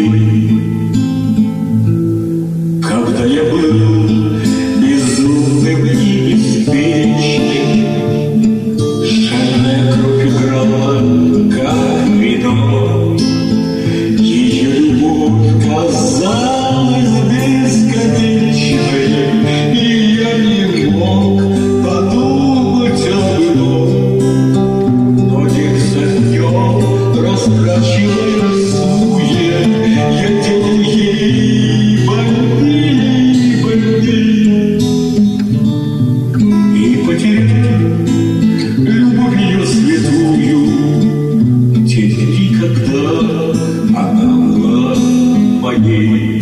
Когда я был безумным и беспечным, жадная кровь играла, как вино. Ее любовь казалась бесконечной, и я не мог подумать о былом. Но день за днем растрачивая суе, я делал ей больней. И потерял любовь ее святую в те дни, когда она была моей.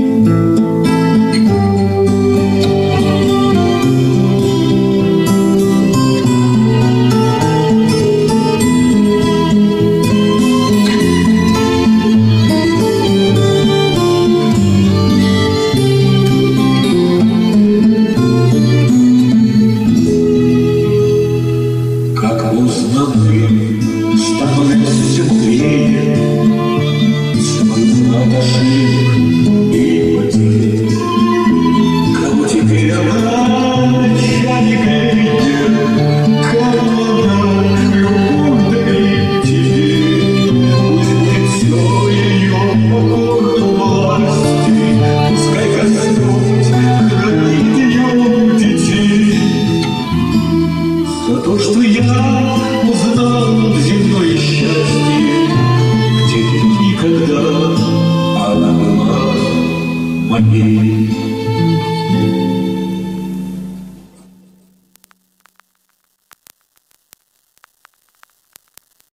Как узнанные становятся теплее, смысл ошибок и потерь. Кого теперь она не греет, кого она любовь дарит тебе. Пусть будет все ее покорно власти, пускай Господь хранит ее детей. За то, что я узнал земное счастье в те дни, когда она была моей.